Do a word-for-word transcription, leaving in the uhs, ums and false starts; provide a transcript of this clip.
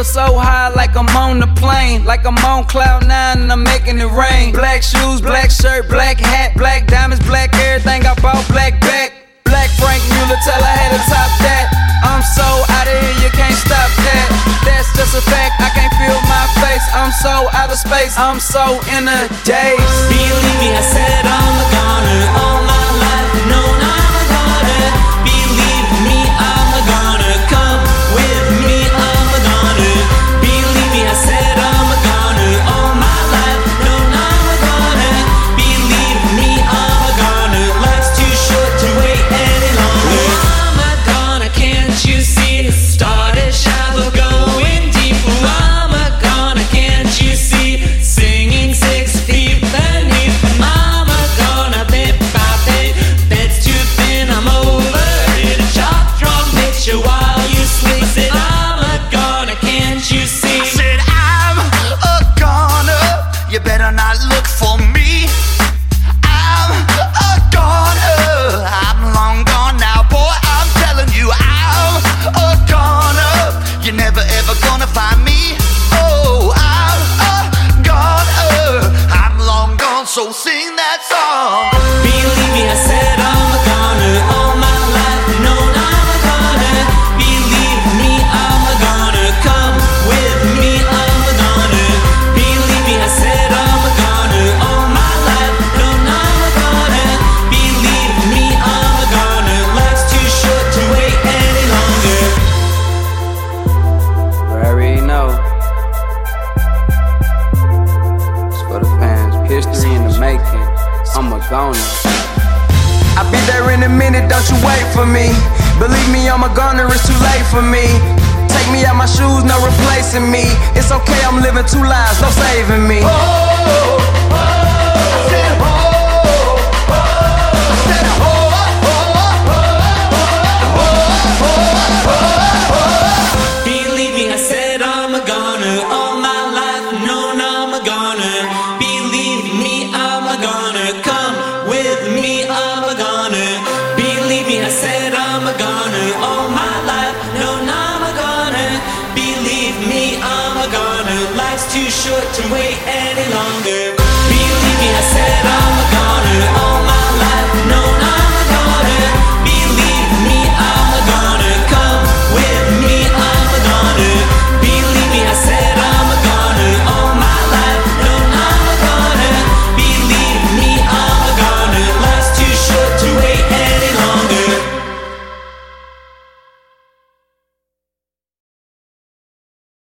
feel so high, like I'm on the plane, like I'm on cloud nine and I'm making it rain. Black shoes, black shirt, black hat, black diamonds, black everything. I bought black back, black Frank Mueller, tell I had to top that. I'm so out of here, you can't stop that. That's just a fact, I can't feel my face. I'm so out of space, I'm so in a daze. Believe me, I said I'm a goner all my life, known I'm a goner. Believe me, I'm a goner, come with me, I'm a goner. Believe me, I said I'm a goner all my life, known I'm a goner. Believe me, I'm a goner, life's too short to wait any longer. I'm a goner, can't you see? Start a shower going deep. I'm a goner, can't you see? Singing six feet beneath. I'm a goner, bit by bit. Bed's too thin, I'm over it. A chalk drum picture while you sleep. Said I'm a goner, can't you see? I said I'm a goner, you better not look for me. I'm a goner, I'm long gone now, boy, I'm telling you. I'm a goner, you're never ever gonna find me. Oh, I'm a goner, I'm long gone, so sing that song. Believe me, I said I'm a goner all my life, known I'm a goner. Believe me, I'm a goner, come with me, I'm a goner. Believe me, I said I'm a goner all my life, known I'm a goner. Believe me, I'm a goner, life's too short to wait any longer. You already know. It's for the fans, history in the making. I'm a goner. I'll be there in a minute, don't you wait for me. Believe me, I'm a goner, it's too late for me. Take me out my shoes, no replacing me. It's okay, I'm living two lives, no saving me. Believe me, I said I'm a goner all my life, known I'm a goner. Believe me, I'm a goner, come with me, I'm a goner. Believe me, I said I'm a goner all my life, known I'm a goner. Believe me, I'm a goner, life's too short to wait any longer.